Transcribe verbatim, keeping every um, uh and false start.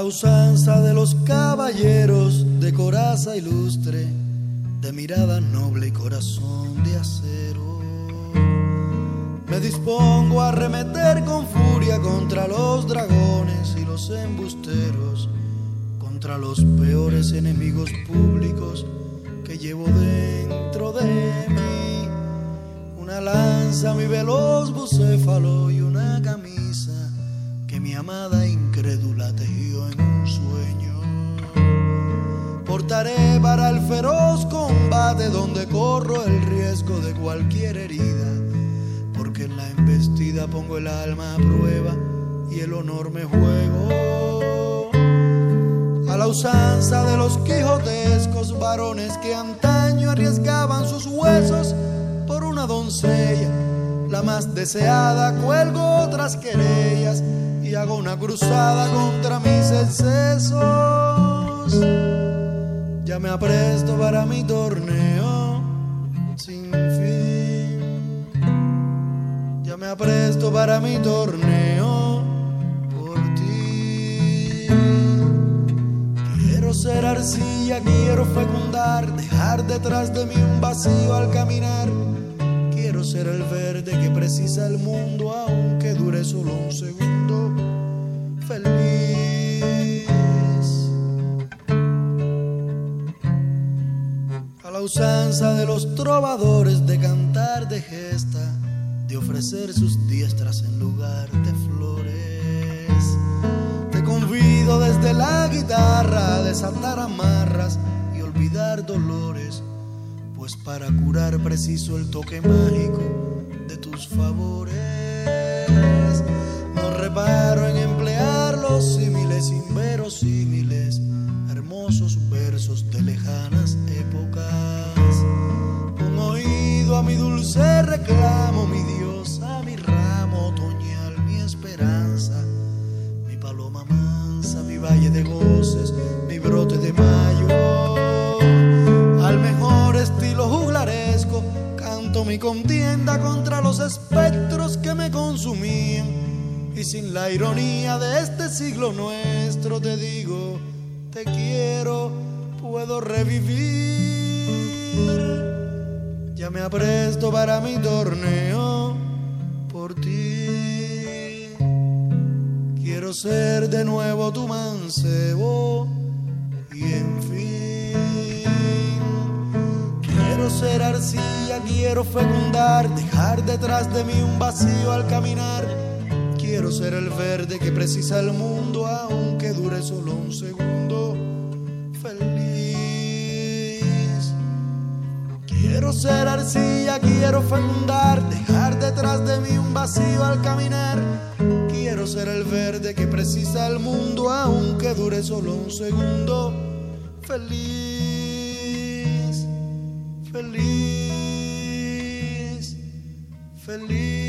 usanza de los caballeros de coraza ilustre, de mirada noble y corazón de acero, me dispongo a arremeter con furia contra los dragones y los embusteros, contra los peores enemigos públicos que llevo dentro de mí. Una lanza, mi veloz bucéfalo y una camisa que mi amada incrédula tejió en un sueño. Portaré para el feroz combate donde corro el riesgo de cualquier herida, porque en la embestida pongo el alma a prueba y el honor me juego. A la usanza de los quijotescos varones que antaño arriesgaban sus huesos por una doncella, la más deseada, cuelgo otras querellas y hago una cruzada contra mis excesos. Ya me apresto para mi torneo sin fin. Ya me apresto para mi torneo por ti. Quiero ser arcilla, quiero fecundar, dejar detrás de mí un vacío al caminar. Quiero ser el verde que precisa el mundo, aunque dure solo un segundo. Feliz. A la usanza de los trovadores de cantar de gesta, de ofrecer sus diestras en lugar de flores, te convido desde la guitarra a desatar amarras y olvidar dolores, pues para curar preciso el toque mágico de tus favores. No reparo en emplear los símiles inverosímiles, hermosos versos de lejanas épocas. Un oído a mi dulce reclamo, mi diosa, mi ramo otoñal, mi esperanza, mi paloma mansa, mi valle de goces, mi brote de mayo. Al mejor estilo juglaresco canto mi contienda contra los espectros que me consumían, y sin la ironía de este siglo nuestro te digo, te quiero, puedo revivir. Ya me apresto para mi torneo por ti. Quiero ser de nuevo tu mancebo y en fin. Quiero ser arcilla, quiero fecundar, dejar detrás de mí un vacío al caminar. Quiero ser el verde que precisa el mundo, aunque dure solo un segundo. Feliz. Quiero ser arcilla, quiero fecundar, dejar detrás de mí un vacío al caminar. Quiero ser el verde que precisa el mundo, aunque dure solo un segundo. Feliz. Feliz, feliz.